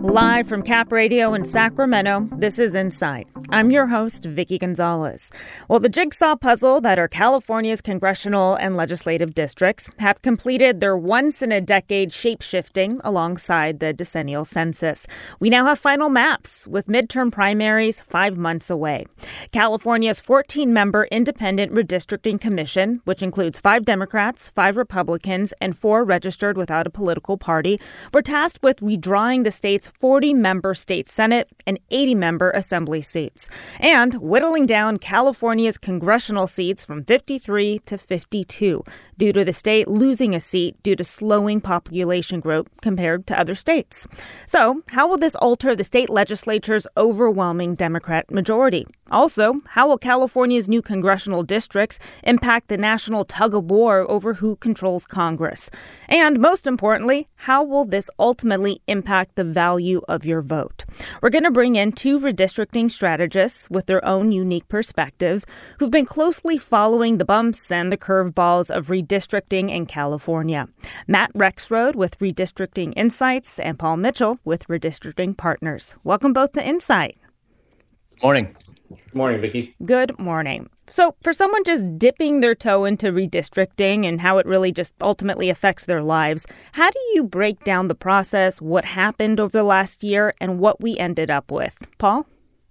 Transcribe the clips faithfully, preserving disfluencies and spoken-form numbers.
Live from Cap Radio in Sacramento, this is Insight. I'm your host, Vicky Gonzalez. Well, the jigsaw puzzle that are California's congressional and legislative districts have completed their once-in-a-decade shape-shifting alongside the decennial census. We now have final maps, with midterm primaries five months away. California's fourteen-member independent redistricting commission, which includes five Democrats, five Republicans, and four registered without a political party, were tasked with redrawing the state's forty-member state Senate and eighty-member assembly seats, and whittling down California's congressional seats from fifty-three to fifty-two, due to the state losing a seat due to slowing population growth compared to other states. So, how will this alter the state legislature's overwhelming Democrat majority? Also, how will California's new congressional districts impact the national tug-of-war over who controls Congress? And most importantly, how will this ultimately impact the value of your vote? We're going to bring in two redistricting strategists with their own unique perspectives who've been closely following the bumps and the curveballs of redistricting in California. Matt Rexroad with Redistricting Insights and Paul Mitchell with Redistricting Partners. Welcome both to Insight. Morning. Good morning, Vicki. Good morning. So for someone just dipping their toe into redistricting and how it really just ultimately affects their lives, how do you break down the process, what happened over the last year, and what we ended up with? Paul?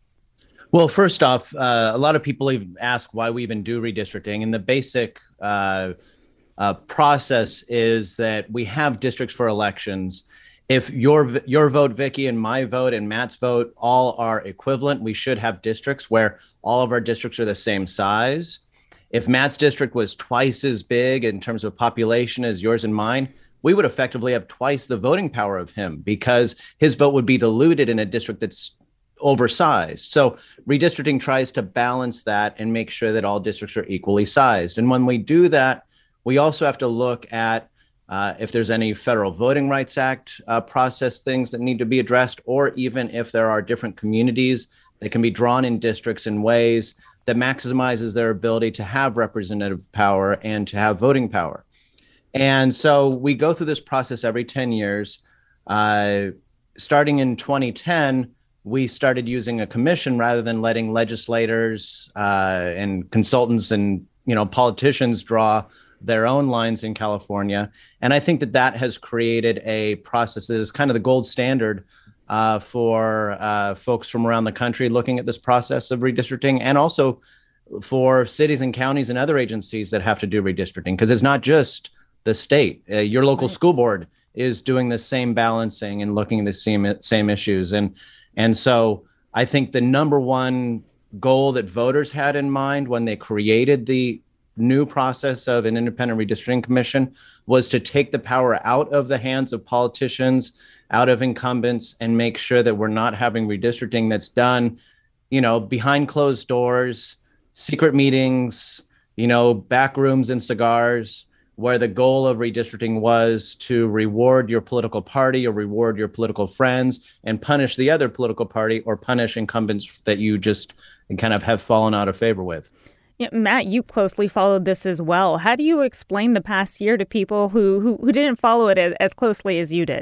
Well, first off, uh, a lot of people even ask why we even do redistricting. And the basic uh, uh, process is that we have districts for elections. If your your vote, Vicky, and my vote and Matt's vote all are equivalent, we should have districts where all of our districts are the same size. If Matt's district was twice as big in terms of population as yours and mine, we would effectively have twice the voting power of him because his vote would be diluted in a district that's oversized. So redistricting tries to balance that and make sure that all districts are equally sized. And when we do that, we also have to look at Uh, if there's any Federal Voting Rights Act uh, process things that need to be addressed, or even if there are different communities that can be drawn in districts in ways that maximizes their ability to have representative power and to have voting power. And so we go through this process every ten years. Uh, starting in twenty ten, we started using a commission rather than letting legislators uh, and consultants and you know politicians draw their own lines in California. And I think that that has created a process that is kind of the gold standard uh, for uh, folks from around the country looking at this process of redistricting, and also for cities and counties and other agencies that have to do redistricting, because it's not just the state. Uh, your local school board is doing the same balancing and looking at the same, same issues. And, and so I think the number one goal that voters had in mind when they created the new process of an independent redistricting commission was to take the power out of the hands of politicians, out of incumbents, and make sure that we're not having redistricting that's done, you know, behind closed doors, secret meetings, you know, back rooms and cigars, where the goal of redistricting was to reward your political party or reward your political friends and punish the other political party or punish incumbents that you just kind of have fallen out of favor with. Yeah, Matt, you closely followed this as well. How do you explain the past year to people who who, who didn't follow it as, as closely as you did?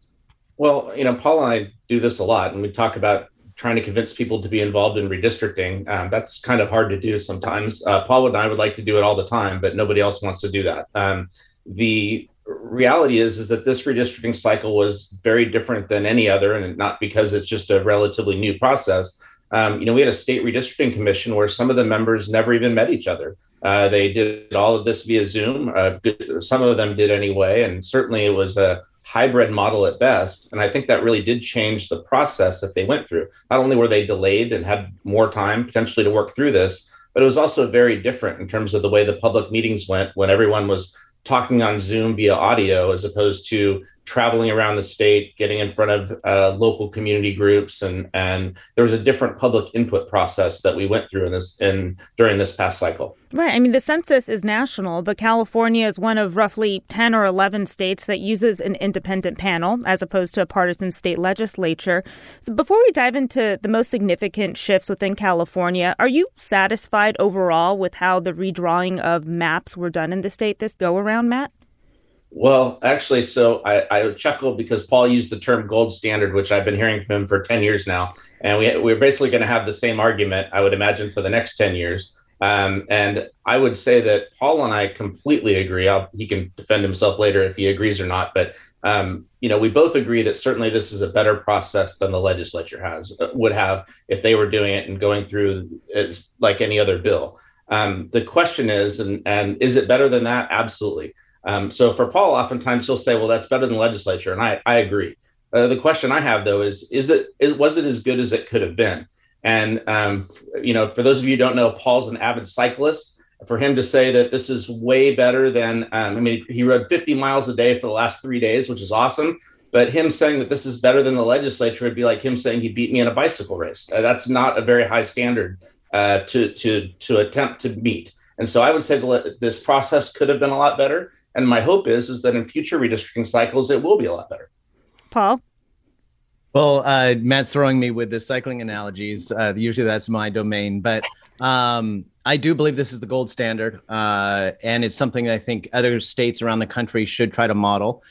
Well, you know, Paul and I do this a lot, and we talk about trying to convince people to be involved in redistricting. Um, that's kind of hard to do sometimes. Uh, Paul and I would like to do it all the time, but nobody else wants to do that. Um, the reality is, is that this redistricting cycle was very different than any other, and not because it's just a relatively new process. Um, you know, we had a state redistricting commission where some of the members never even met each other. Uh, they did all of this via Zoom. Uh, some of them did anyway, and certainly it was a hybrid model at best. And I think that really did change the process that they went through. Not only were they delayed and had more time potentially to work through this, but it was also very different in terms of the way the public meetings went when everyone was talking on Zoom via audio, as opposed to traveling around the state, getting in front of uh, local community groups, and and there was a different public input process that we went through in this in during this past cycle. Right. I mean, the census is national, but California is one of roughly ten or eleven states that uses an independent panel as opposed to a partisan state legislature. So before we dive into the most significant shifts within California, are you satisfied overall with how the redrawing of maps were done in the state this go around, Matt? Well, actually, so I, I chuckled because Paul used the term gold standard, which I've been hearing from him for ten years now. And we, we're basically going to have the same argument, I would imagine, for the next ten years. Um, and I would say that Paul and I completely agree. I'll, he can defend himself later if he agrees or not. But, um, you know, we both agree that certainly this is a better process than the legislature has would have if they were doing it and going through it like any other bill. Um, the question is, and, and is it better than that? Absolutely. Um, so for Paul, oftentimes he'll say, well, that's better than the legislature. And I, I agree. Uh, the question I have, though, is, is it, is, was it as good as it could have been? And, um, you know, for those of you who don't know, Paul's an avid cyclist. For him to say that this is way better than, um, I mean, he rode fifty miles a day for the last three days, which is awesome. But him saying that this is better than the legislature would be like him saying he beat me in a bicycle race. Uh, that's not a very high standard uh, to, to, to attempt to meet. And so I would say that this process could have been a lot better. And my hope is, is that in future redistricting cycles, it will be a lot better. Paul? Well, uh, Matt's throwing me with the cycling analogies. Uh, usually that's my domain, but um, I do believe this is the gold standard. Uh, and it's something I think other states around the country should try to model.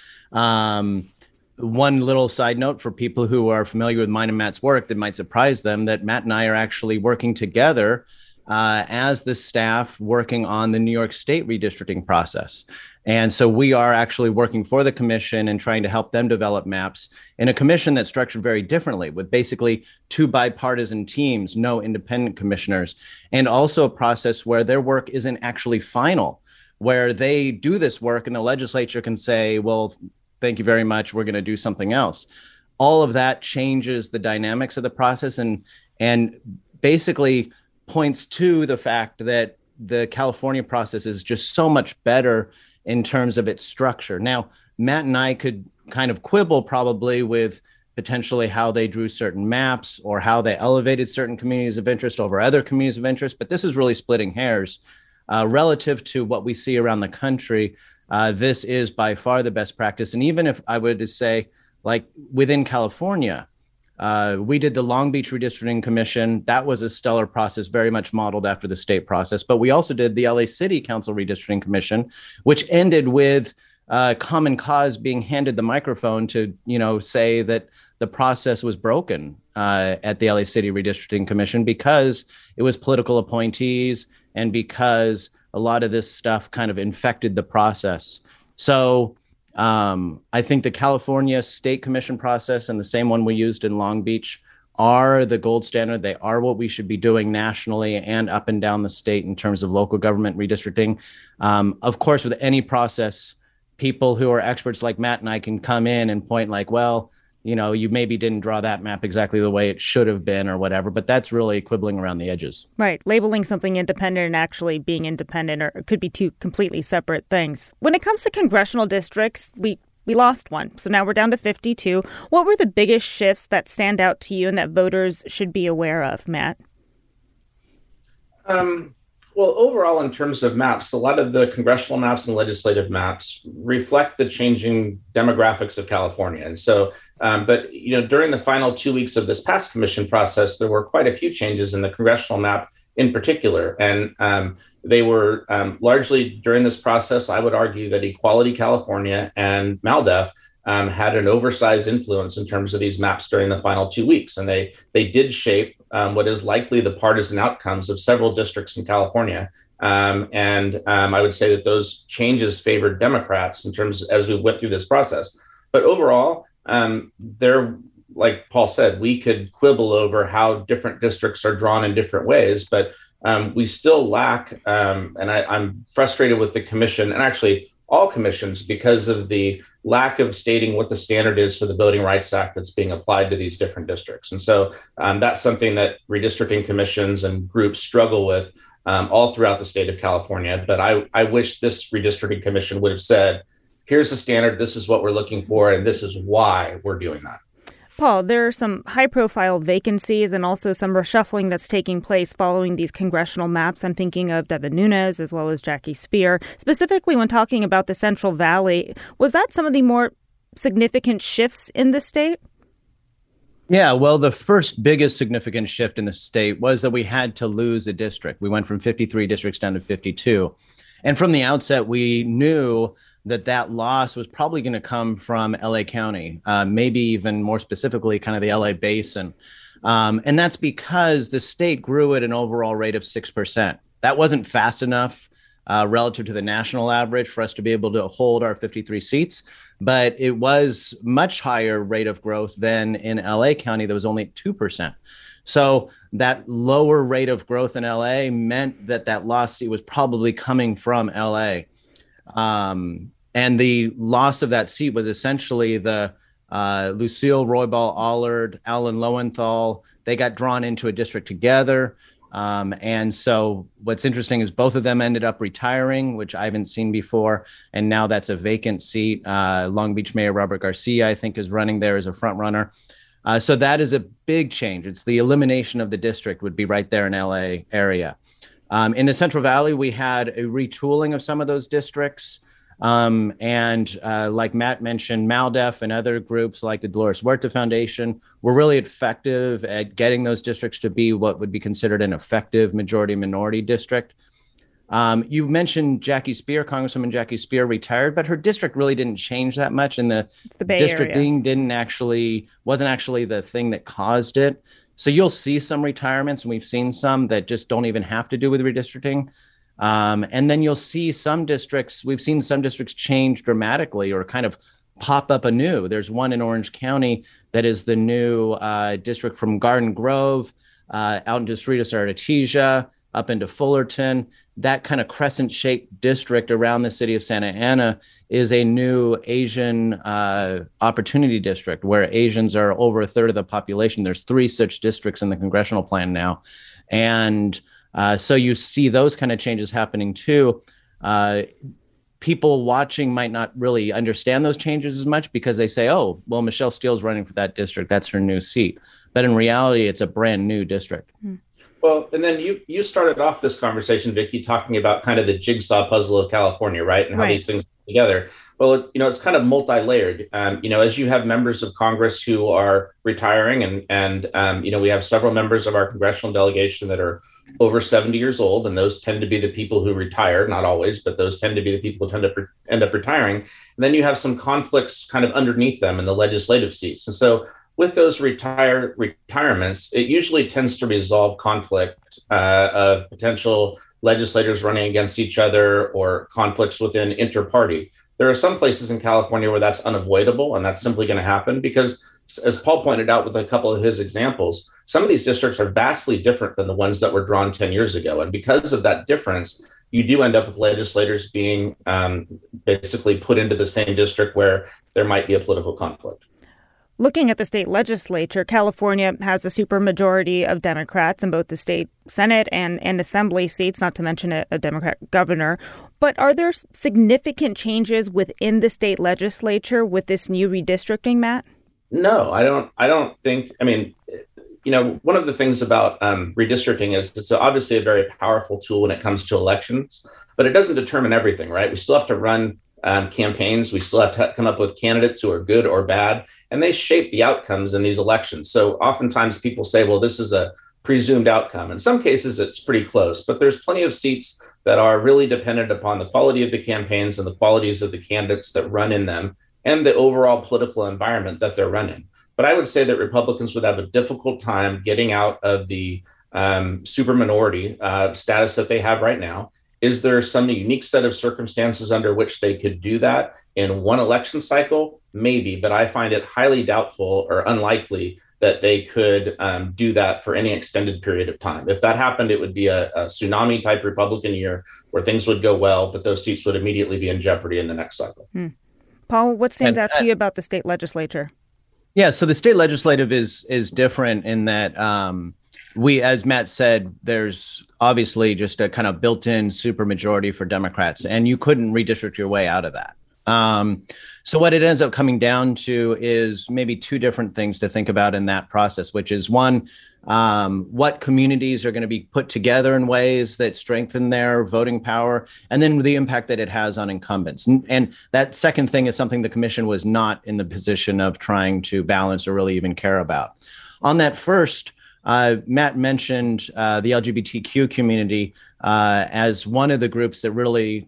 Um, one little side note for people who are familiar with mine and Matt's work that might surprise them, that Matt and I are actually working together uh, as the staff working on the New York State redistricting process. And so we are actually working for the commission and trying to help them develop maps in a commission that's structured very differently, with basically two bipartisan teams, no independent commissioners, and also a process where their work isn't actually final, where they do this work and the legislature can say, well, thank you very much, we're going to do something else. All of that changes the dynamics of the process and and basically points to the fact that the California process is just so much better in terms of its structure. Now, Matt and I could kind of quibble probably with potentially how they drew certain maps or how they elevated certain communities of interest over other communities of interest, but this is really splitting hairs. Uh, relative to what we see around the country, uh, this is by far the best practice. And even if I were to say, like within California, Uh, we did the Long Beach Redistricting Commission. That was a stellar process, very much modeled after the state process. But we also did the L A City Council Redistricting Commission, which ended with uh, Common Cause being handed the microphone to, you know, say that the process was broken uh, at the L A City Redistricting Commission because it was political appointees and because a lot of this stuff kind of infected the process. So Um, I think the California State Commission process and the same one we used in Long Beach are the gold standard. They are what we should be doing nationally and up and down the state in terms of local government redistricting. Um, of course, with any process, people who are experts like Matt and I can come in and point like, well, you know, you maybe didn't draw that map exactly the way it should have been or whatever, but that's really quibbling around the edges. Right. Labeling something independent and actually being independent or could be two completely separate things. When it comes to congressional districts, we, we lost one. So now we're down to fifty-two. What were the biggest shifts that stand out to you and that voters should be aware of, Matt? Um, well, overall, in terms of maps, a lot of the congressional maps and legislative maps reflect the changing demographics of California. And so, um, but, you know, during the final two weeks of this past commission process, there were quite a few changes in the congressional map in particular. And um, they were um, largely during this process, I would argue that Equality California and MALDEF um, had an oversized influence in terms of these maps during the final two weeks. And they they did shape um, what is likely the partisan outcomes of several districts in California. Um, and um, I would say that those changes favored Democrats in terms as we went through this process. But overall, um, they're like Paul said, we could quibble over how different districts are drawn in different ways, but um, we still lack, um, and I, I'm frustrated with the commission and actually all commissions because of the lack of stating what the standard is for the Voting Rights Act that's being applied to these different districts. And so um, that's something that redistricting commissions and groups struggle with um, all throughout the state of California. But I, I wish this redistricting commission would have said, here's the standard, this is what we're looking for, and this is why we're doing that. Paul, there are some high-profile vacancies and also some reshuffling that's taking place following these congressional maps. I'm thinking of Devin Nunes as well as Jackie Speer. Specifically, when talking about the Central Valley, was that some of the more significant shifts in the state? Yeah, well, the first biggest significant shift in the state was that we had to lose a district. We went from fifty-three districts down to fifty-two. And from the outset, we knew that that loss was probably going to come from L A County, uh, maybe even more specifically, kind of the L A basin. Um, and that's because the state grew at an overall rate of six percent. That wasn't fast enough uh, relative to the national average for us to be able to hold our fifty-three seats. But it was much higher rate of growth than in L A County. That was only two percent. So that lower rate of growth in L A meant that that lost seat was probably coming from L A. Um, and the loss of that seat was essentially the uh, Lucille Roybal Allard, Alan Lowenthal. They got drawn into a district together. Um, and so what's interesting is both of them ended up retiring, which I haven't seen before. And now that's a vacant seat. Uh, Long Beach Mayor Robert Garcia, I think, is running there as a front runner. Uh, so that is a big change. It's the elimination of the district would be right there in L A area. Um, in the Central Valley, we had a retooling of some of those districts. Um, and uh, like Matt mentioned, MALDEF and other groups like the Dolores Huerta Foundation were really effective at getting those districts to be what would be considered an effective majority minority district. Um, you mentioned Jackie Speer, Congresswoman Jackie Speer retired, but her district really didn't change that much. And the, the Bay districting area. didn't actually, wasn't actually the thing that caused it. So you'll see some retirements, and we've seen some that just don't even have to do with redistricting. Um, and then you'll see some districts, we've seen some districts change dramatically or kind of pop up anew. There's one in Orange County that is the new uh, district from Garden Grove uh, out into Cerritos Artesia, up into Fullerton. That kind of crescent-shaped district around the city of Santa Ana is a new Asian uh, opportunity district where Asians are over a third of the population. There's three such districts in the congressional plan now. And uh, so you see those kind of changes happening too. Uh, people watching might not really understand those changes as much because they say, oh, well, Michelle Steele's running for that district. That's her new seat. But in reality, it's a brand new district. Hmm. Well, and then you you started off this conversation, Vicki, talking about kind of the jigsaw puzzle of California, right? And how right. these things come together. Well, it, you know, it's kind of multi-layered. Um, you know, as you have members of Congress who are retiring, and and um, you know, we have several members of our congressional delegation that are over seventy years old, and those tend to be the people who retire. Not always, but those tend to be the people who tend to pre- end up retiring. And then you have some conflicts kind of underneath them in the legislative seats, and so. With those retire retirements, it usually tends to resolve conflict uh, of potential legislators running against each other or conflicts within inter-party. There are some places in California where that's unavoidable, and that's simply going to happen because, as Paul pointed out with a couple of his examples, some of these districts are vastly different than the ones that were drawn ten years ago. And because of that difference, you do end up with legislators being um, basically put into the same district where there might be a political conflict. Looking at the state legislature, California has a supermajority of Democrats in both the state Senate and, and Assembly seats, not to mention a, a Democrat governor. But are there significant changes within the state legislature with this new redistricting, Matt? No, I don't. I don't think. I mean, you know, one of the things about um, redistricting is it's obviously a very powerful tool when it comes to elections, but it doesn't determine everything, right? We still have to run Um, campaigns. We still have to come up with candidates who are good or bad, and they shape the outcomes in these elections. So oftentimes people say, well, this is a presumed outcome. In some cases, it's pretty close, but there's plenty of seats that are really dependent upon the quality of the campaigns and the qualities of the candidates that run in them and the overall political environment that they're running. But I would say that Republicans would have a difficult time getting out of the um, superminority uh, status that they have right now. Is there some unique set of circumstances under which they could do that in one election cycle? Maybe, but I find it highly doubtful or unlikely that they could um, do that for any extended period of time. If that happened, it would be a, a tsunami type Republican year where things would go well, but those seats would immediately be in jeopardy in the next cycle. Hmm. Paul, what stands and, out to you about the state legislature? Yeah, so the state legislative is is different in that um, we, as Matt said, there's obviously just a kind of built-in supermajority for Democrats, and you couldn't redistrict your way out of that. Um, so what it ends up coming down to is maybe two different things to think about in that process, which is one, um, what communities are going to be put together in ways that strengthen their voting power, and then the impact that it has on incumbents. And, and that second thing is something the commission was not in the position of trying to balance or really even care about. On that first, Uh, Matt mentioned uh, the L G B T Q community uh, as one of the groups that really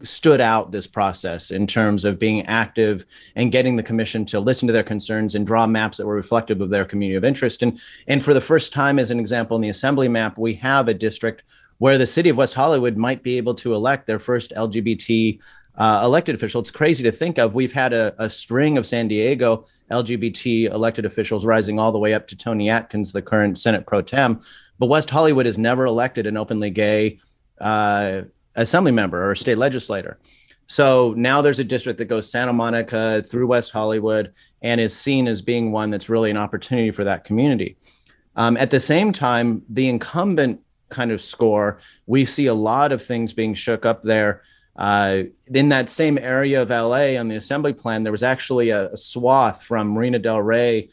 stood out this process in terms of being active and getting the commission to listen to their concerns and draw maps that were reflective of their community of interest. And, and for the first time, as an example, in the assembly map, we have a district where the city of West Hollywood might be able to elect their first L G B T uh, elected official. It's crazy to think of. We've had a, a string of San Diego L G B T elected officials rising all the way up to Tony Atkins, the current Senate pro tem. But West Hollywood has never elected an openly gay uh, assembly member or state legislator. So now there's a district that goes Santa Monica through West Hollywood and is seen as being one that's really an opportunity for that community. Um, at the same time, the incumbent kind of score, we see a lot of things being shook up there. Uh, in that same area of L A on the assembly plan, there was actually a, a swath from Marina del Rey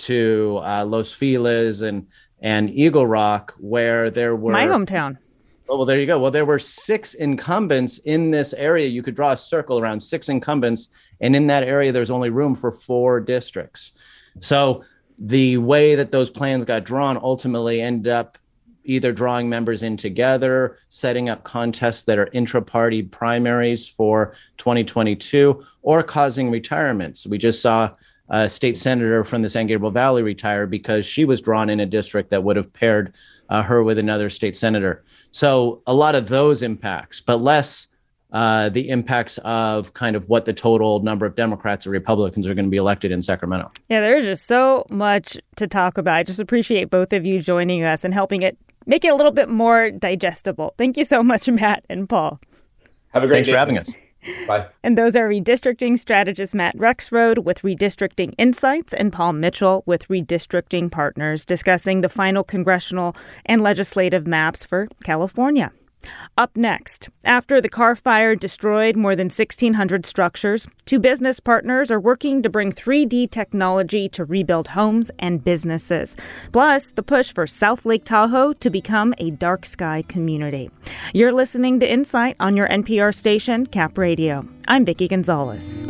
to uh, Los Feliz and, and Eagle Rock where there were... My hometown. Oh, well, there you go. Well, there were six incumbents in this area. You could draw a circle around six incumbents. And in that area, there's only room for four districts. So the way that those plans got drawn ultimately ended up either drawing members in together, setting up contests that are intra-party primaries for twenty twenty-two, or causing retirements. We just saw a state senator from the San Gabriel Valley retire because she was drawn in a district that would have paired uh, her with another state senator. So a lot of those impacts, but less uh, the impacts of kind of what the total number of Democrats or Republicans are going to be elected in Sacramento. Yeah, there's just so much to talk about. I just appreciate both of you joining us and helping it make it a little bit more digestible. Thank you so much, Matt and Paul. Have a great Thanks day. for having us. Bye. And those are redistricting strategist Matt Rexroad with Redistricting Insights and Paul Mitchell with Redistricting Partners discussing the final congressional and legislative maps for California. Up next, after the Carr Fire destroyed more than sixteen hundred structures, two business partners are working to bring three D technology to rebuild homes and businesses. Plus, the push for South Lake Tahoe to become a dark sky community. You're listening to Insight on your N P R station, Cap Radio. I'm Vicki Gonzalez.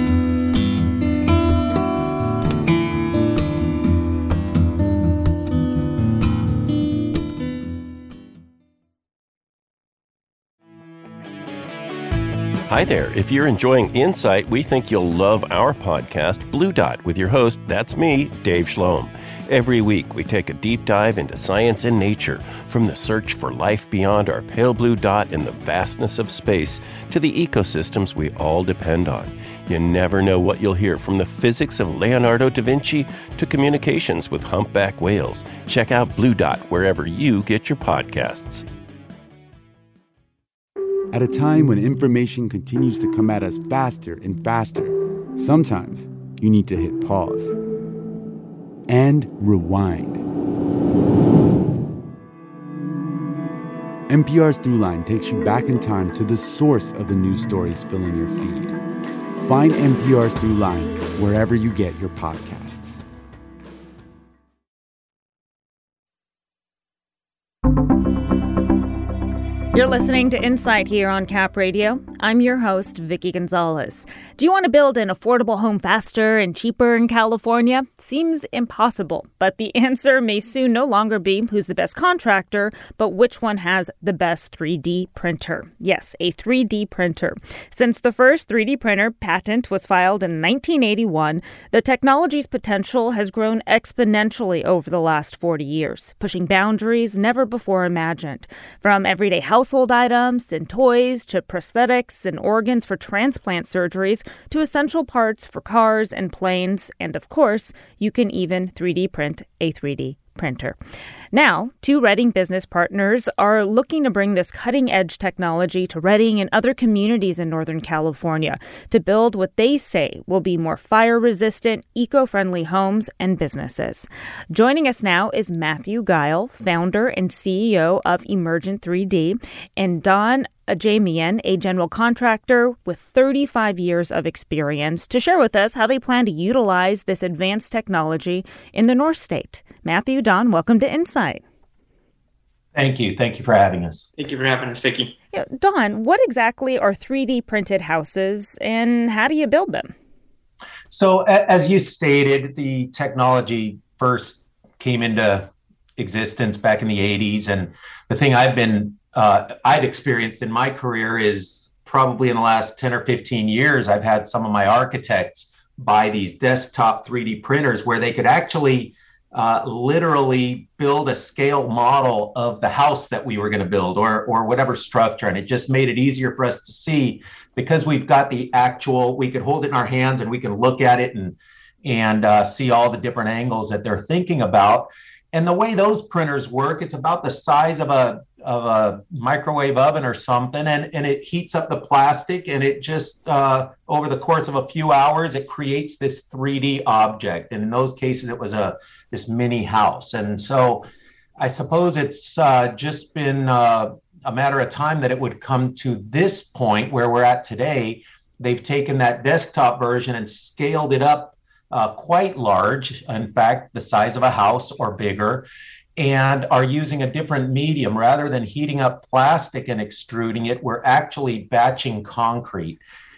Hi there. If you're enjoying Insight, we think you'll love our podcast, Blue Dot, with your host, that's me, Dave Schloem. Every week, we take a deep dive into science and nature, from the search for life beyond our pale blue dot in the vastness of space to the ecosystems we all depend on. You never know what you'll hear, from the physics of Leonardo da Vinci to communications with humpback whales. Check out Blue Dot wherever you get your podcasts. At a time when information continues to come at us faster and faster, sometimes you need to hit pause and rewind. N P R's Throughline takes you back in time to the source of the news stories filling your feed. Find N P R's Throughline wherever you get your podcasts. You're listening to Insight here on Cap Radio. I'm your host, Vicki Gonzalez. Do you want to build an affordable home faster and cheaper in California? Seems impossible, but the answer may soon no longer be who's the best contractor, but which one has the best three D printer. Yes, a three D printer. Since the first three D printer patent was filed in nineteen eighty-one, the technology's potential has grown exponentially over the last forty years, pushing boundaries never before imagined. From everyday health household items and toys to prosthetics and organs for transplant surgeries to essential parts for cars and planes. And of course, you can even three D print a three D printer. Now, two Redding business partners are looking to bring this cutting-edge technology to Redding and other communities in Northern California to build what they say will be more fire-resistant, eco-friendly homes and businesses. Joining us now is Matthew Guile, founder and C E O of Emergent three D, and Don Ajamian, a general contractor with thirty-five years of experience, to share with us how they plan to utilize this advanced technology in the North State. Matthew, Don, welcome to Insight. Thank you. Thank you for having us. Thank you for having us, Vicki. Yeah, Don, what exactly are three D printed houses and how do you build them? So as you stated, the technology first came into existence back in the eighties. And the thing I've been, uh, I've experienced in my career is probably in the last ten or fifteen years, I've had some of my architects buy these desktop three D printers where they could actually uh, literally build a scale model of the house that we were going to build or, or whatever structure. And it just made it easier for us to see because we've got the actual, we could hold it in our hands and we can look at it and, and uh, see all the different angles that they're thinking about. And the way those printers work, it's about the size of a of a microwave oven or something, and, and it heats up the plastic, and it just, uh, over the course of a few hours, it creates this three D object. And in those cases, it was a this mini house. And so I suppose it's uh, just been uh, a matter of time that it would come to this point where we're at today. They've taken that desktop version and scaled it up Uh, quite large, in fact, the size of a house or bigger, and are using a different medium. Rather than heating up plastic and extruding it, we're actually batching concrete.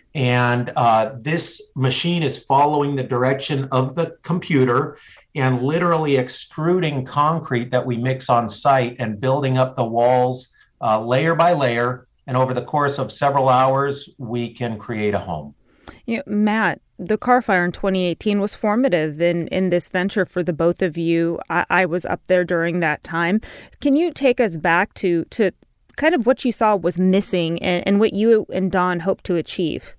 And uh, this machine is following the direction of the computer and literally extruding concrete that we mix on site and building up the walls uh, layer by layer. And over the course of several hours, we can create a home. You know, Matt, the Carr fire in twenty eighteen was formative in, in this venture for the both of you. I, I was up there during that time. Can you take us back to, to kind of what you saw was missing and, and what you and Don hoped to achieve?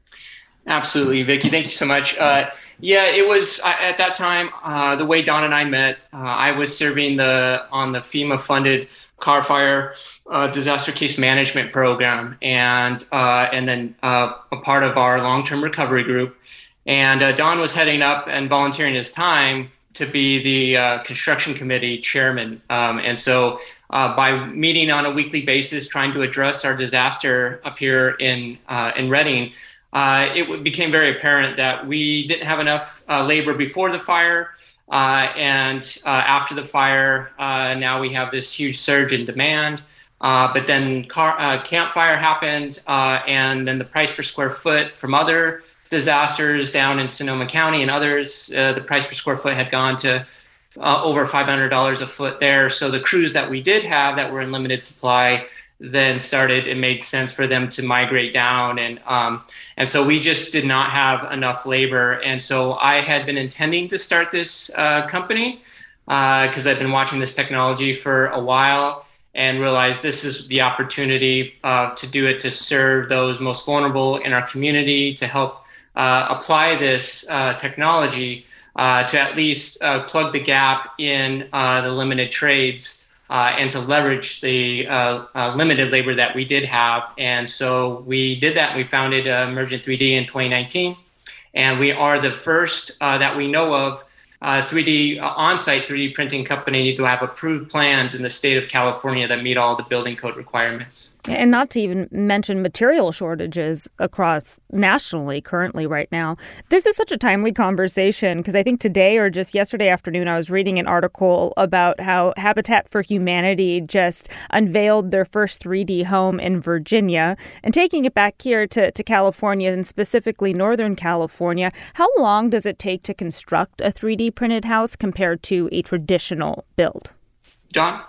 Absolutely, Vicki. Thank you so much. Uh, yeah, it was uh, at that time, uh, the way Don and I met, uh, I was serving the on the FEMA-funded Carr Fire uh, disaster case management program, and uh, and then uh, a part of our long-term recovery group. And uh, Don was heading up and volunteering his time to be the uh, construction committee chairman. Um, and so uh, by meeting on a weekly basis, trying to address our disaster up here in uh, in Redding, uh, it became very apparent that we didn't have enough uh, labor before the fire. Uh, and uh, after the fire, uh, now we have this huge surge in demand. Uh, but then car, uh, Camp Fire happened, uh, and then the price per square foot from other disasters down in Sonoma County and others, uh, the price per square foot had gone to uh, over five hundred dollars a foot there. So the crews that we did have that were in limited supply then started, it made sense for them to migrate down. And um, and so we just did not have enough labor. And so I had been intending to start this uh, company because uh, I've been watching this technology for a while and realized this is the opportunity uh, to do it to serve those most vulnerable in our community, to help uh, apply this uh, technology uh, to at least uh, plug the gap in uh, the limited trades Uh, and to leverage the uh, uh, limited labor that we did have. And so we did that. We founded uh, Emergent three D in twenty nineteen. And we are the first uh, that we know of uh, three D uh, on-site three D printing company to have approved plans in the state of California that meet all the building code requirements. And not to even mention material shortages across nationally currently right now. This is such a timely conversation because I think today or just yesterday afternoon, I was reading an article about how Habitat for Humanity just unveiled their first three D home in Virginia. And taking it back here to, to California and specifically Northern California, how long does it take to construct a three D printed house compared to a traditional build? Don?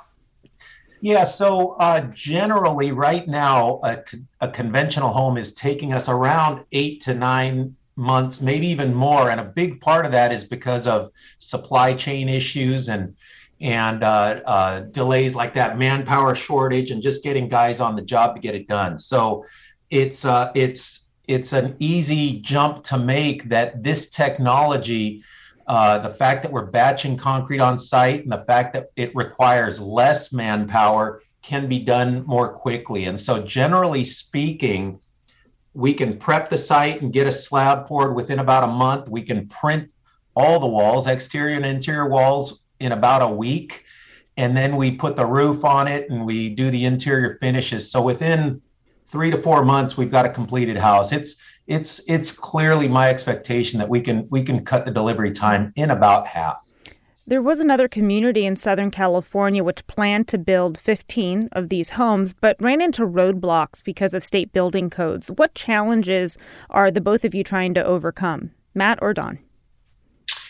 Yeah, so uh, generally right now, a, a conventional home is taking us around eight to nine months, maybe even more. And a big part of that is because of supply chain issues and and uh, uh, delays like that, manpower shortage, and just getting guys on the job to get it done. So it's uh, it's it's an easy jump to make that this technology, Uh, the fact that we're batching concrete on site and the fact that it requires less manpower can be done more quickly. And so generally speaking, we can prep the site and get a slab poured within about a month. We can print all the walls, exterior and interior walls, in about a week. And then we put the roof on it and we do the interior finishes. So within three to four months, we've got a completed house. It's It's it's clearly my expectation that we can we can cut the delivery time in about half. There was another community in Southern California which planned to build fifteen of these homes, but ran into roadblocks because of state building codes. What challenges are the both of you trying to overcome, Matt or Don?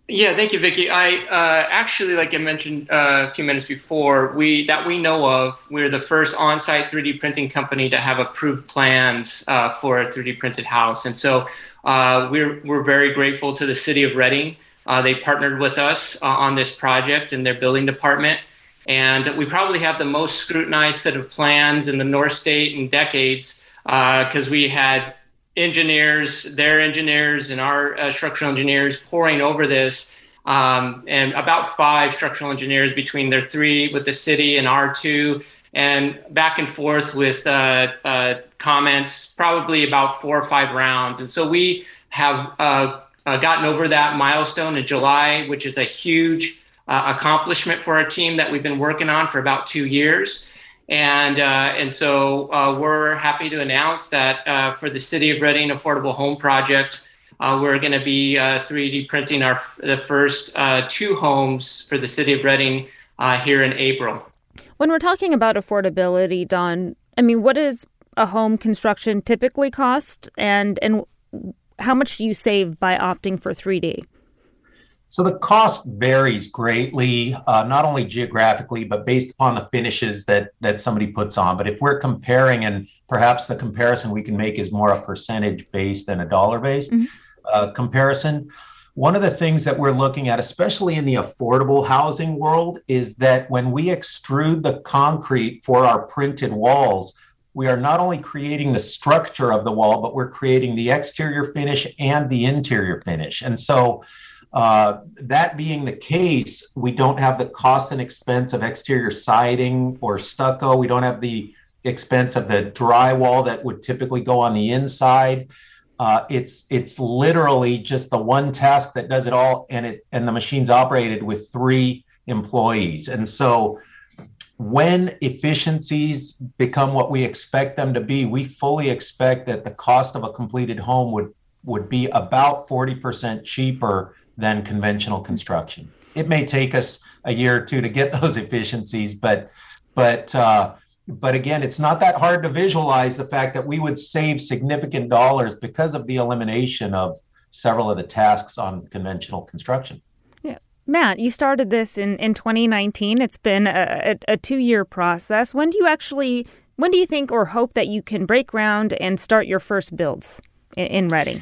Yeah, thank you, Vicki. I uh, actually, like I mentioned uh, a few minutes before, we that we know of, we're the first on-site three D printing company to have approved plans uh, for a three D printed house. And so uh, we're we're very grateful to the city of Reading. Uh, they partnered with us uh, on this project in their building department. And we probably have the most scrutinized set of plans in the North State in decades because uh, we had engineers, their engineers, and our uh, structural engineers poring over this, um, and about five structural engineers between their three with the city and our two, and back and forth with uh, uh, comments, probably about four or five rounds. And so we have uh, uh, gotten over that milestone in July, which is a huge uh, accomplishment for our team that we've been working on for about two years. And uh, and so uh, we're happy to announce that uh, for the City of Reading Affordable Home Project, uh, we're going to be uh, three D printing our the first uh, two homes for the City of Reading uh, here in April. When we're talking about affordability, Don, I mean, what does a home construction typically cost, and and how much do you save by opting for three D? So the cost varies greatly, uh, not only geographically, but based upon the finishes that that somebody puts on. But if we're comparing, and perhaps the comparison we can make is more a percentage-based than a dollar-based mm-hmm. uh, comparison, one of the things that we're looking at, especially in the affordable housing world, is that when we extrude the concrete for our printed walls, we are not only creating the structure of the wall, but we're creating the exterior finish and the interior finish. And so Uh, that being the case, we don't have the cost and expense of exterior siding or stucco. We don't have the expense of the drywall that would typically go on the inside. Uh, it's it's literally just the one task that does it all, and it and the machine's operated with three employees. And so when efficiencies become what we expect them to be, we fully expect that the cost of a completed home would would be about forty percent cheaper than conventional construction. It may take us a year or two to get those efficiencies, but but uh, but again, it's not that hard to visualize the fact that we would save significant dollars because of the elimination of several of the tasks on conventional construction. Yeah, Matt, you started this in, in twenty nineteen. It's been a, a, a two-year process. When do you actually, when do you think or hope that you can break ground and start your first builds in, in Reading?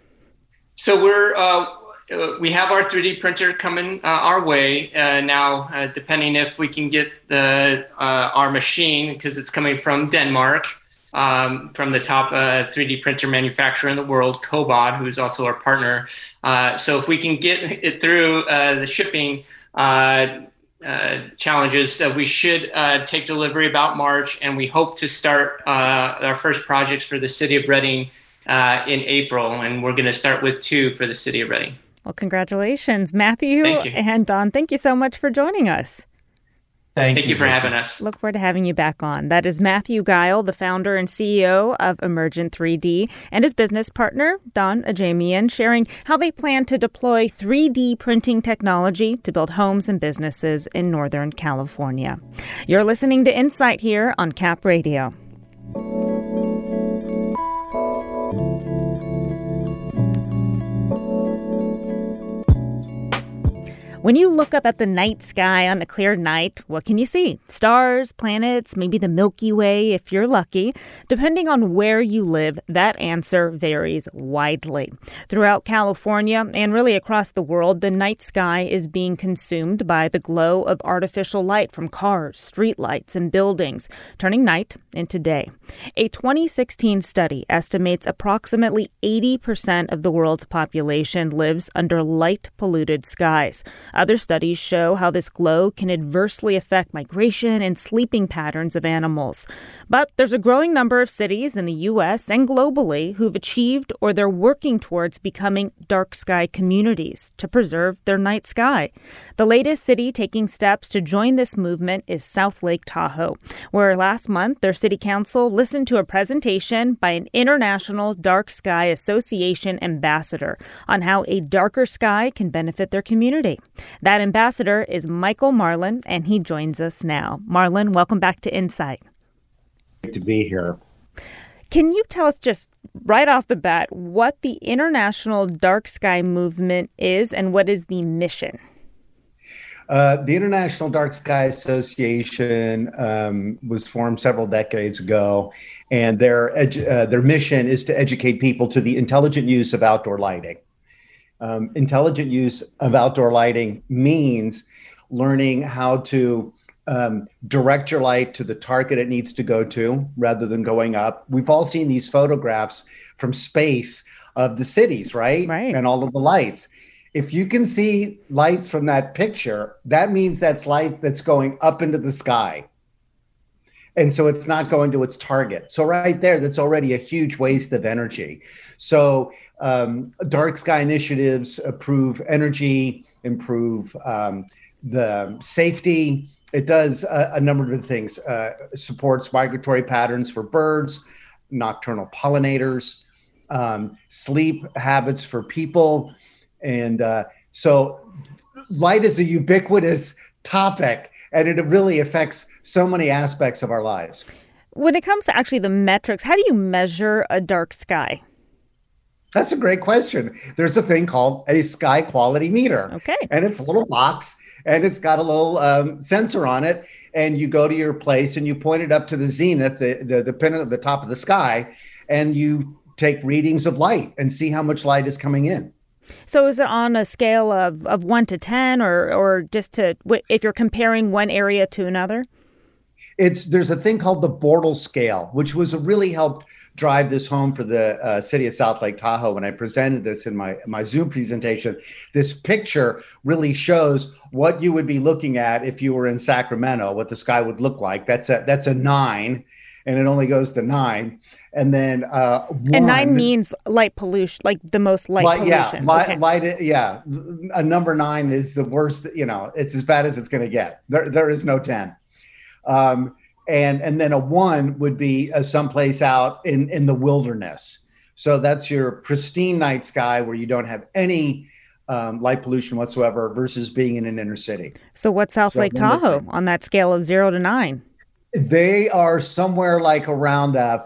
So we're uh, we have our three D printer coming uh, our way uh, now. Uh, depending if we can get the uh, our machine, because it's coming from Denmark, um, from the top uh, three D printer manufacturer in the world, Cobod, who's also our partner. Uh, so if we can get it through uh, the shipping uh, uh, challenges, uh, we should uh, take delivery about March, and we hope to start uh, our first projects for the City of Reading Uh, in April, and we're going to start with two for the City of Reading. Well, congratulations, Matthew and Don. Thank you so much for joining us. Thank, Thank you, you for having us. Look forward to having you back on. That is Matthew Geil, the founder and C E O of Emergent three D, and his business partner, Don Ajamian, sharing how they plan to deploy three D printing technology to build homes and businesses in Northern California. You're listening to Insight here on Cap Radio. When you look up at the night sky on a clear night, what can you see? Stars, planets, maybe the Milky Way if you're lucky. Depending on where you live, that answer varies widely. Throughout California and really across the world, the night sky is being consumed by the glow of artificial light from cars, streetlights, and buildings, turning night into day. A twenty sixteen study estimates approximately eighty percent of the world's population lives under light-polluted skies. Other studies show how this glow can adversely affect migration and sleeping patterns of animals. But there's a growing number of cities in the U S and globally who've achieved or they're working towards becoming dark sky communities to preserve their night sky. The latest city taking steps to join this movement is South Lake Tahoe, where last month their city council listened to a presentation by an International Dark Sky Association ambassador on how a darker sky can benefit their community. That ambassador is Michael Marlin, and he joins us now. Marlin, welcome back to Insight. Great to be here. Can you tell us just right off the bat what the International Dark Sky Movement is and what is the mission? Uh, the International Dark Sky Association um, was formed several decades ago, and their edu- uh, their mission is to educate people to the intelligent use of outdoor lighting. Um, intelligent use of outdoor lighting means learning how to um, direct your light to the target it needs to go to rather than going up. We've all seen these photographs from space of the cities, right? Right. And all of the lights. If you can see lights from that picture, that means that's light that's going up into the sky. And so it's not going to its target. So right there, that's already a huge waste of energy. So um, dark sky initiatives improve energy, improve um, the safety. It does a, a number of things. Uh, supports migratory patterns for birds, nocturnal pollinators, um, sleep habits for people. And uh, so light is a ubiquitous topic, and it really affects so many aspects of our lives. When it comes to actually the metrics, how do you measure a dark sky? That's a great question. There's a thing called a sky quality meter. Okay. And it's a little box, and it's got a little um, sensor on it. And you go to your place and you point it up to the zenith, the, the, the pin at the top of the sky, and you take readings of light and see how much light is coming in. So is it on a scale of, of one to ten, or, or just to, if you're comparing one area to another? It's there's a thing called the Bortle scale, which was really helped drive this home for the uh, city of South Lake Tahoe. When I presented this in my, my Zoom presentation, this picture really shows what you would be looking at if you were in Sacramento, what the sky would look like. That's a that's a nine, and it only goes to nine. And then uh, one, and nine means light pollution, like the most light, light pollution. Yeah, light, okay. light, yeah. A number nine is the worst. You know, it's as bad as it's going to get. There, there is no ten. Um, and and then a one would be uh, someplace out in, in the wilderness. So that's your pristine night sky where you don't have any um, light pollution whatsoever versus being in an inner city. So what's South so Lake Tahoe on that scale of zero to nine? They are somewhere like around a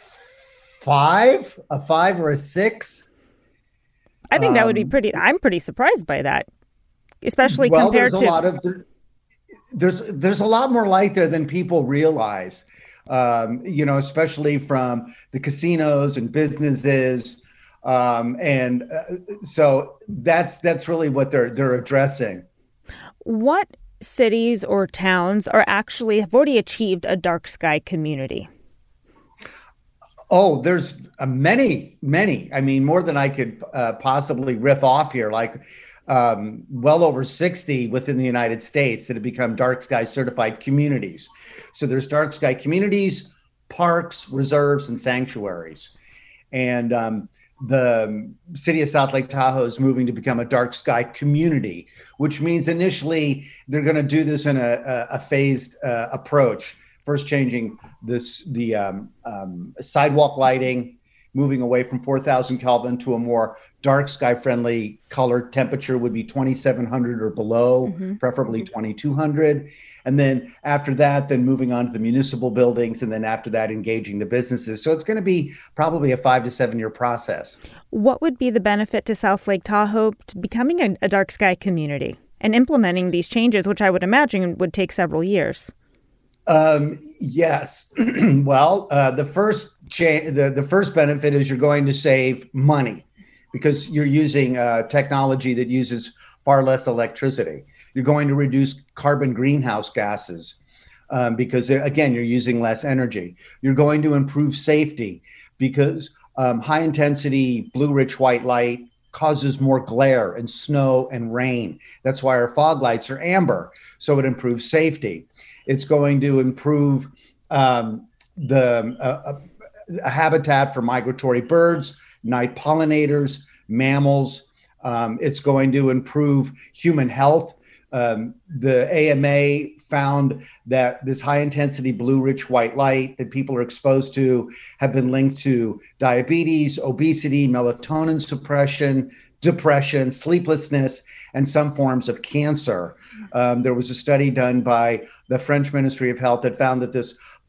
five, a five or a six. I think um, that would be pretty, I'm pretty surprised by that, especially well, compared there's to. A lot of, there's, there's a lot more light there than people realize, um, you know, especially from the casinos and businesses. Um, and uh, so that's, that's really what they're, they're addressing. What cities or towns are actually have already achieved a dark sky community? Oh, there's uh, many, many. I mean, more than I could uh, possibly riff off here, like um, well over sixty within the United States that have become dark sky certified communities. So there's dark sky communities, parks, reserves, and sanctuaries. And um, the city of South Lake Tahoe is moving to become a dark sky community, which means initially they're going to do this in a, a, a phased uh, approach. First changing this the um, um, sidewalk lighting, moving away from four thousand Kelvin to a more dark sky friendly color temperature would be twenty-seven hundred or below, mm-hmm. preferably twenty-two hundred. And then after that, then moving on to the municipal buildings, and then after that, engaging the businesses. So it's going to be probably a five to seven year process. What would be the benefit to South Lake Tahoe to becoming a, a dark sky community and implementing these changes, which I would imagine would take several years? Um, yes. Well, uh, the first cha- the, the first benefit is you're going to save money because you're using uh, technology that uses far less electricity. You're going to reduce carbon greenhouse gases um, because, again, you're using less energy. You're going to improve safety because um, high intensity blue rich white light causes more glare and snow and rain. That's why our fog lights are amber. So it improves safety. It's going to improve um, the uh, uh, habitat for migratory birds, night pollinators, mammals. Um, it's going to improve human health. Um, the A M A found that this high intensity blue rich white light that people are exposed to have been linked to diabetes, obesity, melatonin suppression, depression, sleeplessness, and some forms of cancer. Um, there was a study done by the French Ministry of Health that found that this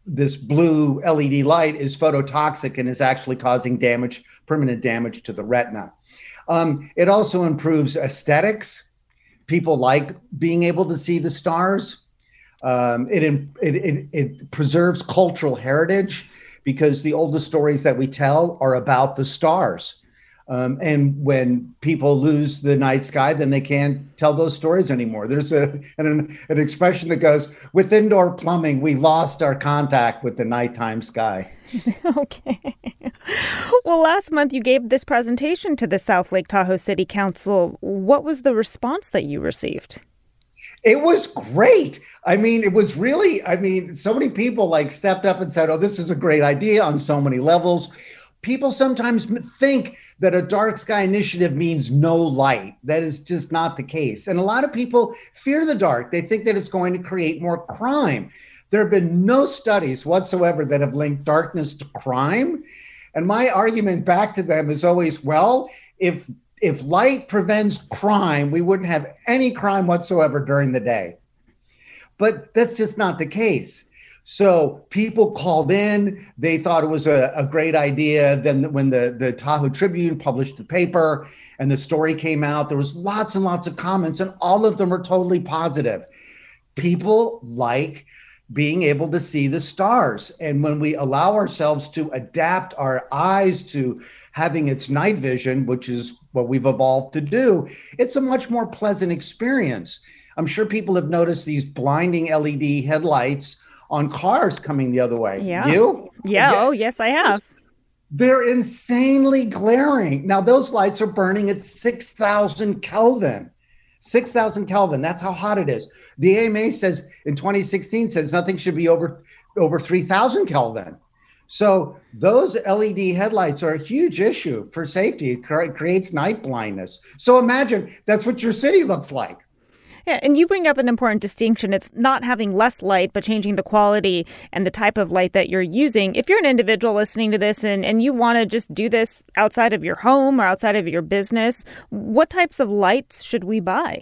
this blue L E D light is phototoxic and is actually causing damage, permanent damage to the retina. Um, it also improves aesthetics. People like being able to see the stars. Um, it, it, it, it preserves cultural heritage because the oldest stories that we tell are about the stars. Um, and when people lose the night sky, then they can't tell those stories anymore. There's a, an, an expression that goes, with indoor plumbing, we lost our contact with the nighttime sky. Okay. Well, last month you gave this presentation to the South Lake Tahoe City Council. What was the response that you received? It was great. I mean, it was really, I mean, so many people like stepped up and said, oh, this is a great idea on so many levels. People sometimes think that a dark sky initiative means no light. That is just not the case. And a lot of people fear the dark. They think that it's going to create more crime. There have been no studies whatsoever that have linked darkness to crime. And my argument back to them is always, well, if if light prevents crime, we wouldn't have any crime whatsoever during the day. But that's just not the case. So people called in, they thought it was a, a great idea. Then when the, the Tahoe Tribune published the paper and the story came out, there was lots and lots of comments, and all of them are totally positive. People like being able to see the stars. And when we allow ourselves to adapt our eyes to having its night vision, which is what we've evolved to do, it's a much more pleasant experience. I'm sure people have noticed these blinding L E D headlights on cars coming the other way. Yeah. You? Yeah. Oh, yes, I have. They're insanely glaring. Now, those lights are burning at six thousand Kelvin. six thousand Kelvin. That's how hot it is. The A M A says in twenty sixteen says nothing should be over, over three thousand Kelvin. So those L E D headlights are a huge issue for safety. It cre- creates night blindness. So imagine that's what your city looks like. Yeah, and you bring up an important distinction. It's not having less light, but changing the quality and the type of light that you're using. If you're an individual listening to this and, and you want to just do this outside of your home or outside of your business, what types of lights should we buy?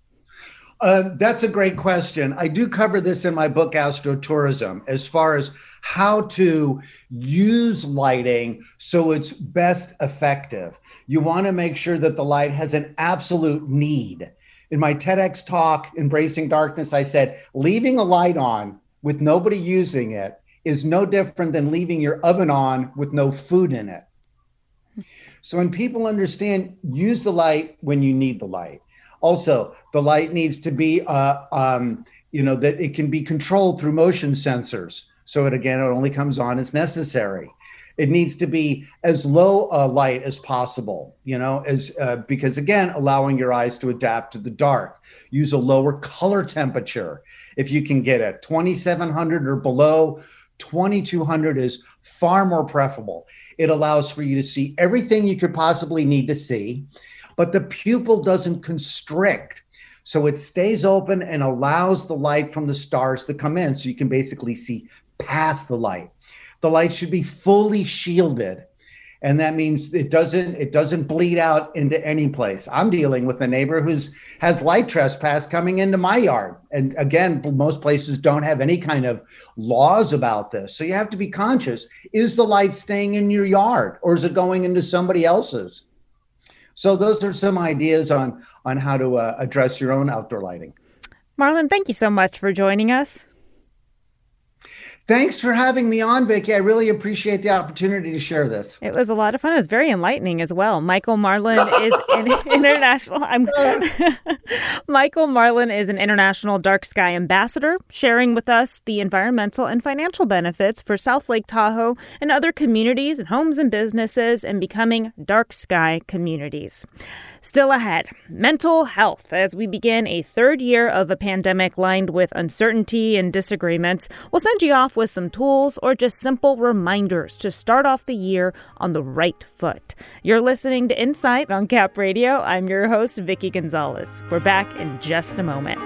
Uh, that's a great question. I do cover this in my book, Astrotourism, as far as how to use lighting so it's best effective. You want to make sure that the light has an absolute need. In my TEDx talk, Embracing Darkness, I said, leaving a light on with nobody using it is no different than leaving your oven on with no food in it. So when people understand, use the light when you need the light. Also, the light needs to be, uh, um, you know, that it can be controlled through motion sensors. So it, again, it only comes on as necessary. It needs to be as low a light as possible, you know, as uh, because, again, allowing your eyes to adapt to the dark. Use a lower color temperature. If you can get it twenty-seven hundred or below, twenty-two hundred is far more preferable. It allows for you to see everything you could possibly need to see, but the pupil doesn't constrict. So it stays open and allows the light from the stars to come in. So you can basically see past the light. The light should be fully shielded. And that means it doesn't it doesn't bleed out into any place. I'm dealing with a neighbor who's has light trespass coming into my yard. And again, most places don't have any kind of laws about this. So you have to be conscious. Is the light staying in your yard or is it going into somebody else's? So those are some ideas on, on how to uh, address your own outdoor lighting. Marlon, thank you so much for joining us. Thanks for having me on, Vicki. I really appreciate the opportunity to share this. It was a lot of fun. It was very enlightening as well. Michael Marlin is an international. I'm, Michael Marlin is an international dark sky ambassador, sharing with us the environmental and financial benefits for South Lake Tahoe and other communities and homes and businesses and becoming dark sky communities. Still ahead, mental health as we begin a third year of a pandemic lined with uncertainty and disagreements. We'll send you off with some tools or just simple reminders to start off the year on the right foot. You're listening to Insight on Cap Radio. I'm your host, Vicki Gonzalez. We're back in just a moment.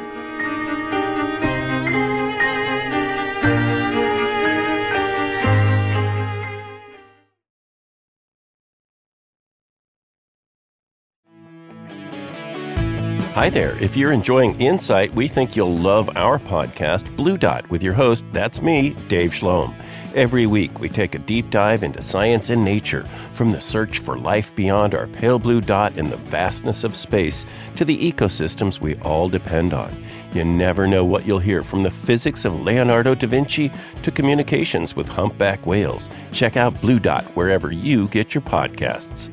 Hi there. If you're enjoying Insight, we think you'll love our podcast, Blue Dot, with your host, that's me, Dave Schloem. Every week, we take a deep dive into science and nature, from the search for life beyond our pale blue dot in the vastness of space to the ecosystems we all depend on. You never know what you'll hear, from the physics of Leonardo da Vinci to communications with humpback whales. Check out Blue Dot wherever you get your podcasts.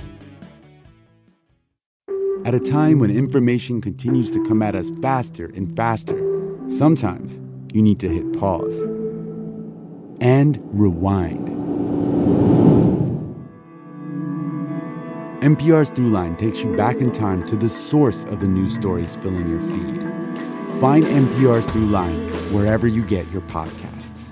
At a time when information continues to come at us faster and faster, sometimes you need to hit pause and rewind. N P R's Throughline takes you back in time to the source of the news stories filling your feed. Find N P R's Throughline wherever you get your podcasts.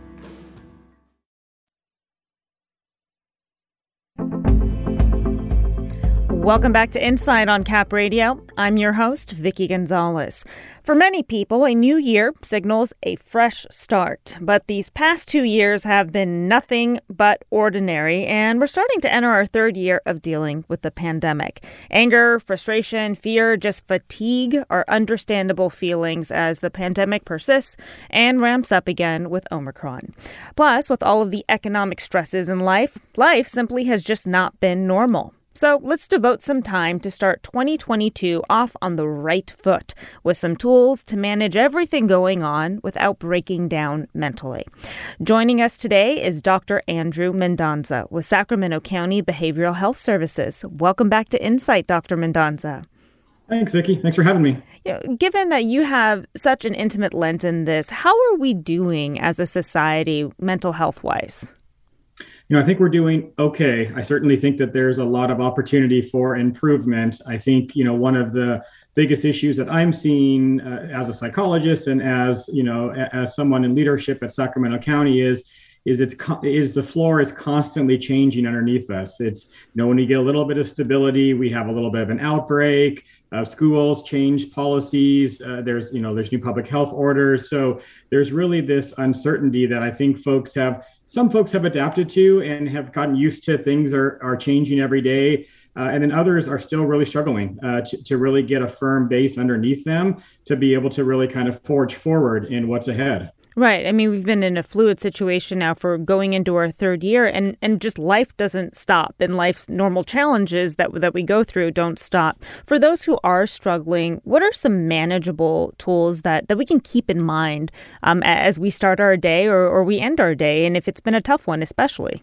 Welcome back to Insight on Cap Radio. I'm your host, Vicky Gonzalez. For many people, a new year signals a fresh start. But these past two years have been nothing but ordinary, and we're starting to enter our third year of dealing with the pandemic. Anger, frustration, fear, just fatigue are understandable feelings as the pandemic persists and ramps up again with Omicron. Plus, with all of the economic stresses in life, life simply has just not been normal. So let's devote some time to start twenty twenty-two off on the right foot with some tools to manage everything going on without breaking down mentally. Joining us today is Doctor Andrew Mendonza with Sacramento County Behavioral Health Services. Welcome back to Insight, Doctor Mendonza. Thanks, Vicki. Thanks for having me. You know, given that you have such an intimate lens in this, how are we doing as a society mental health-wise? You know, I think we're doing okay. I certainly think that there's a lot of opportunity for improvement. I think, you know, one of the biggest issues that I'm seeing uh, as a psychologist and as, you know, as someone in leadership at Sacramento County is, is it's is the floor is constantly changing underneath us. It's, you know, when you get a little bit of stability, we have a little bit of an outbreak. Uh, schools change policies. Uh, there's, you know, there's new public health orders. So there's really this uncertainty that I think folks have. Some folks have adapted to and have gotten used to things are, are changing every day. Uh, and then others are still really struggling uh, to, to really get a firm base underneath them to be able to really kind of forge forward in what's ahead. Right. I mean, we've been in a fluid situation now for going into our third year, and, and just life doesn't stop, and life's normal challenges that that we go through don't stop. For those who are struggling, what are some manageable tools that, that we can keep in mind um, as we start our day or, or we end our day, and if it's been a tough one, especially?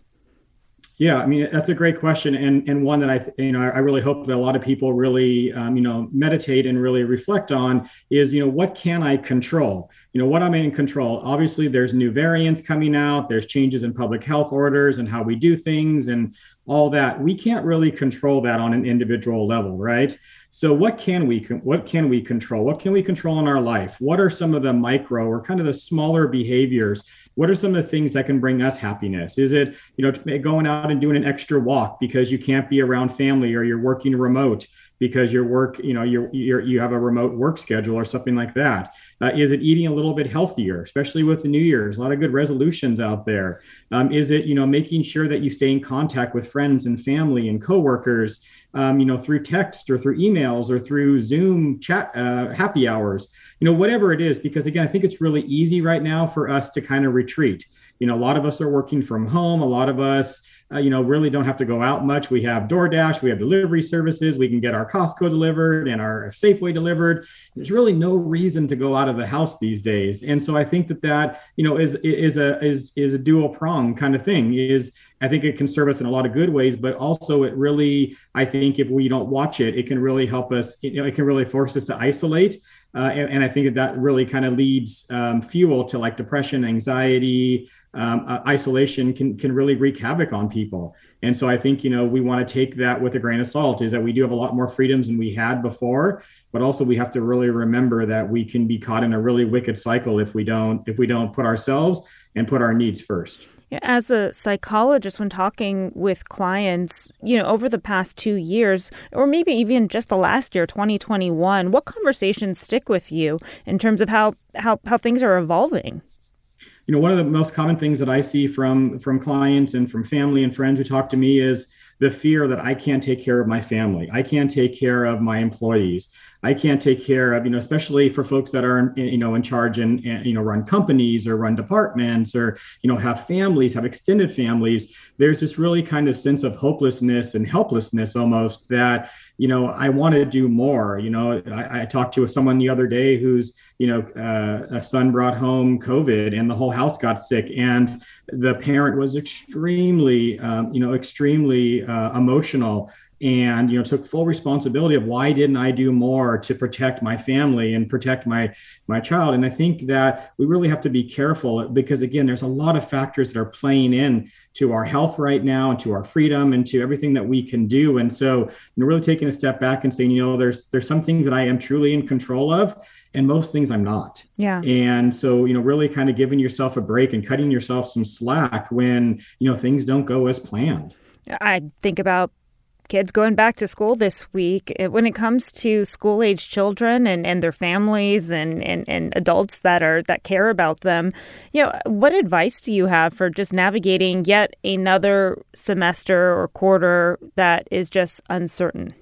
Yeah, I mean, that's a great question, and and one that I, you know, I really hope that a lot of people really, um, you know, meditate and really reflect on is, you know, what can I control? You know, what am I in control? Obviously, there's new variants coming out. There's changes in public health orders and how we do things and all that. We can't really control that on an individual level, right? So what can we what can we control? What can we control in our life? What are some of the micro or kind of the smaller behaviors? What are some of the things that can bring us happiness? Is it, you know, going out and doing an extra walk because you can't be around family, or you're working remote because your work, you know, you're, you're you have a remote work schedule or something like that? Uh, is it eating a little bit healthier, especially with the New Year's? A lot of good resolutions out there. Um, is it, you know, making sure that you stay in contact with friends and family and coworkers, um, you know, through text or through emails or through Zoom chat, uh, happy hours, you know, whatever it is, because again, I think it's really easy right now for us to kind of retreat. You know, a lot of us are working from home. A lot of us, uh, you know, really don't have to go out much. We have DoorDash, we have delivery services. We can get our Costco delivered and our Safeway delivered. There's really no reason to go out of the house these days. And so I think that that, you know, is is a is is a dual prong kind of thing. Is I think it can serve us in a lot of good ways, but also it really, I think if we don't watch it, it can really help us, you know, it can really force us to isolate. Uh, and, and I think that, that really kind of leads um, fuel to like depression, anxiety, um, uh, isolation can can really wreak havoc on people. And so I think, you know, we want to take that with a grain of salt, is that we do have a lot more freedoms than we had before, but also we have to really remember that we can be caught in a really wicked cycle if we don't if we don't put ourselves and put our needs first. As a psychologist, when talking with clients, you know, over the past two years, or maybe even just the last year, twenty twenty-one, what conversations stick with you in terms of how, how, how things are evolving? You know, one of the most common things that I see from, from clients and from family and friends who talk to me is the fear that I can't take care of my family, I can't take care of my employees, I can't take care of, you know, especially for folks that are, you know, in charge and, and, you know, run companies or run departments or, you know, have families, have extended families. There's this really kind of sense of hopelessness and helplessness almost that, you know, I want to do more. You know, I, I talked to someone the other day who's, you know, uh, a son brought home COVID and the whole house got sick. And the parent was extremely, um, you know, extremely uh, emotional and, you know, took full responsibility of why didn't I do more to protect my family and protect my my child. And I think that we really have to be careful because, again, there's a lot of factors that are playing in to our health right now and to our freedom and to everything that we can do. And so, you know, really taking a step back and saying, you know, there's there's some things that I am truly in control of and most things I'm not. Yeah. And so, you know, really kind of giving yourself a break and cutting yourself some slack when, you know, things don't go as planned. I think about kids going back to school this week. When it comes to school-age children and, and their families and, and, and adults that are that care about them, you know, what advice do you have for just navigating yet another semester or quarter that is just uncertain?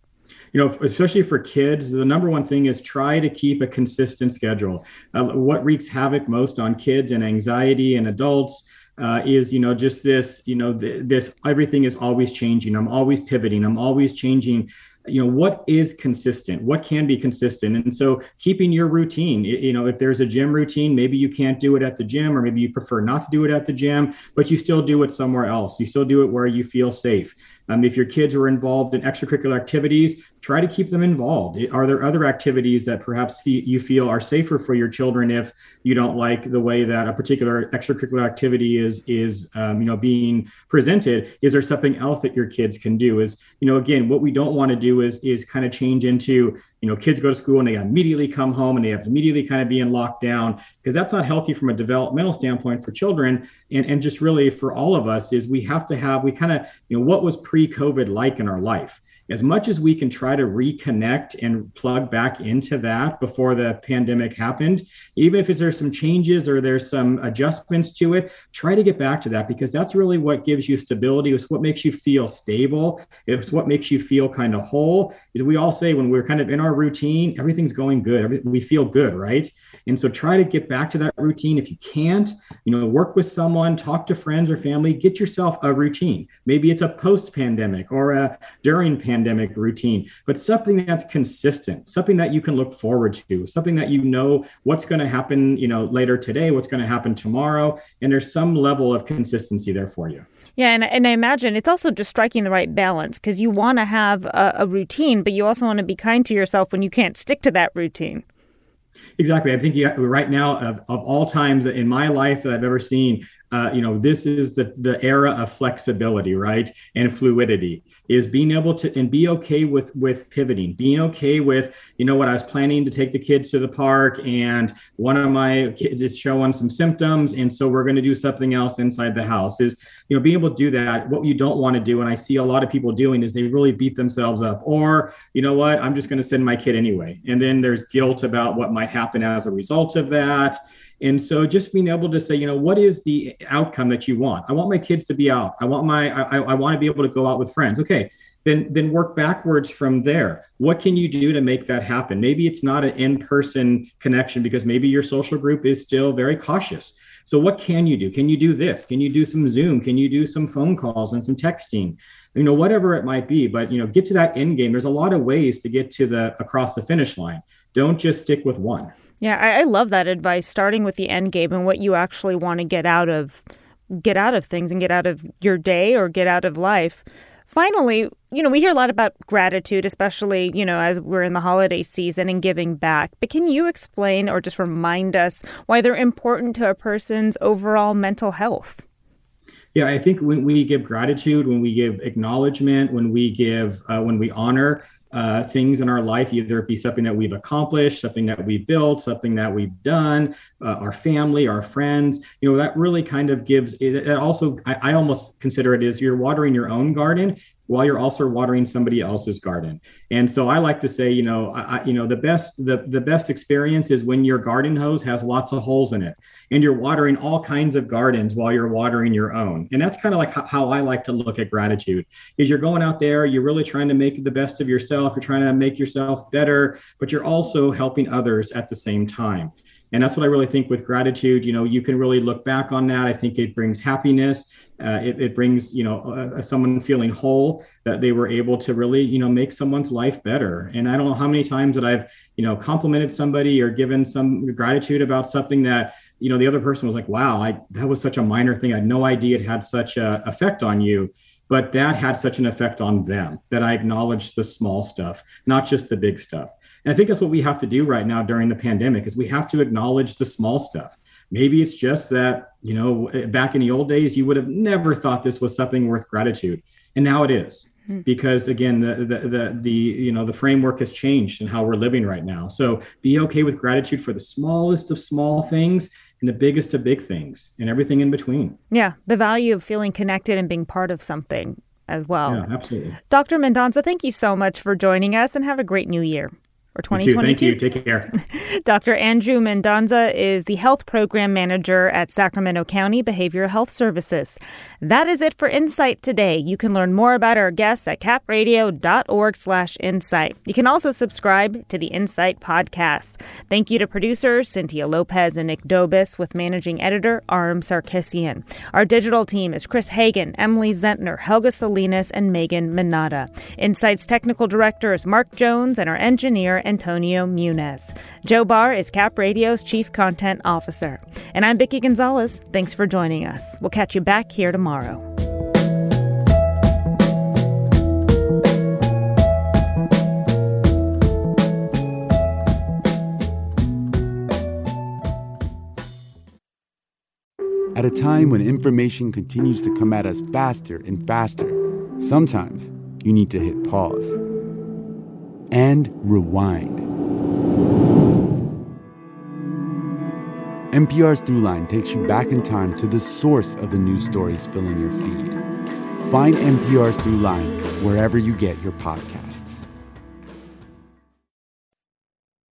You know, especially for kids, the number one thing is try to keep a consistent schedule. Uh, what wreaks havoc most on kids and anxiety and adults Uh, is, you know, just this, you know, th- this, everything is always changing. I'm always pivoting. I'm always changing. You know, what is consistent? What can be consistent? And so keeping your routine, you know, if there's a gym routine, maybe you can't do it at the gym, or maybe you prefer not to do it at the gym, but you still do it somewhere else. You still do it where you feel safe. Um, if your kids are involved in extracurricular activities, try to keep them involved. Are there other activities that perhaps you feel are safer for your children if you don't like the way that a particular extracurricular activity is, is um, you know, being presented? Is there something else that your kids can do? Is, you know, again, what we don't want to do is, is kind of change into, you know, kids go to school and they immediately come home and they have to immediately kind of be in lockdown, because that's not healthy from a developmental standpoint for children. And, and just really for all of us is we have to have, we kind of, you know, what was pre-COVID like in our life? As much as we can try to reconnect and plug back into that before the pandemic happened, even if there's some changes or there's some adjustments to it, try to get back to that, because that's really what gives you stability. It's what makes you feel stable. It's what makes you feel kind of whole. Is we all say when we're kind of in our routine, everything's going good. We feel good, right? And so try to get back to that routine. If you can't, you know, work with someone, talk to friends or family, get yourself a routine. Maybe it's a post-pandemic or a during pandemic routine, but something that's consistent, something that you can look forward to, something that you know what's going to happen, you know, later today, what's going to happen tomorrow. And there's some level of consistency there for you. Yeah, and, and I imagine it's also just striking the right balance, because you want to have a, a routine, but you also want to be kind to yourself when you can't stick to that routine. Exactly. I think you, right now, of, of all times in my life that I've ever seen, uh, you know, this is the, the era of flexibility, right? And fluidity, is being able to and be okay with with pivoting, being okay with, you know what, I was planning to take the kids to the park and one of my kids is showing some symptoms. And so we're going to do something else inside the house. Is, you know, being able to do that. What you don't want to do, and I see a lot of people doing, is they really beat themselves up. Or, you know what, I'm just going to send my kid anyway. And then there's guilt about what might happen as a result of that. And so just being able to say, you know, what is the outcome that you want? I want my kids to be out. I want my, I, I want to be able to go out with friends. Okay, then, then work backwards from there. What can you do to make that happen? Maybe it's not an in-person connection because maybe your social group is still very cautious. So what can you do? Can you do this? Can you do some Zoom? Can you do some phone calls and some texting? You know, whatever it might be, but, you know, get to that end game. There's a lot of ways to get to the across the finish line. Don't just stick with one. Yeah, I, I love that advice, starting with the end game and what you actually want to get out of get out of things and get out of your day or get out of life. Finally, you know, we hear a lot about gratitude, especially, you know, as we're in the holiday season and giving back. But can you explain or just remind us why they're important to a person's overall mental health? Yeah, I think when we give gratitude, when we give acknowledgement, when we give, uh, when we honor uh, things in our life, either it be something that we've accomplished, something that we've built, something that we've done, uh, our family, our friends, you know, that really kind of gives it, it also, I, I almost consider it as you're watering your own garden. while you're also watering somebody else's garden. And so I like to say, you know, I, you know, the best, the, the best experience is when your garden hose has lots of holes in it and you're watering all kinds of gardens while you're watering your own. And that's kind of like how I like to look at gratitude is you're going out there, you're really trying to make the best of yourself. You're trying to make yourself better, but you're also helping others at the same time. And that's what I really think with gratitude. You know, you can really look back on that. I think it brings happiness. Uh, it, it brings, you know, uh, someone feeling whole, that they were able to really, you know, make someone's life better. And I don't know how many times that I've, you know, complimented somebody or given some gratitude about something that, you know, the other person was like, wow, I, that was such a minor thing. I had no idea it had such an effect on you. But that had such an effect on them that I acknowledged the small stuff, not just the big stuff. And I think that's what we have to do right now during the pandemic is we have to acknowledge the small stuff. Maybe it's just that, you know, back in the old days, you would have never thought this was something worth gratitude. And now it is, mm-hmm. because again, the, the, the, the, you know, the framework has changed in how we're living right now. So be okay with gratitude for the smallest of small things and the biggest of big things and everything in between. Yeah. The value of feeling connected and being part of something as well. Yeah, absolutely. Doctor Mendonca, thank you so much for joining us and have a great new year. For twenty twenty-two. Thank you. Take care. Doctor Andrew Mendonca is the Health Program Manager at Sacramento County Behavioral Health Services. That is it for Insight today. You can learn more about our guests at capradio.org slash insight. You can also subscribe to the Insight podcast. Thank you to producers Cynthia Lopez and Nick Dobis with managing editor Aram Sarkissian. Our digital team is Chris Hagan, Emily Zentner, Helga Salinas, and Megan Minata. Insight's technical director is Mark Jones and our engineer Antonio Muniz. Joe Barr is Cap Radio's Chief Content Officer. And I'm Vicki Gonzalez. Thanks for joining us. We'll catch you back here tomorrow. At a time when information continues to come at us faster and faster, sometimes you need to hit pause and rewind. N P R's Throughline takes you back in time to the source of the news stories filling your feed. Find N P R's Throughline wherever you get your podcasts.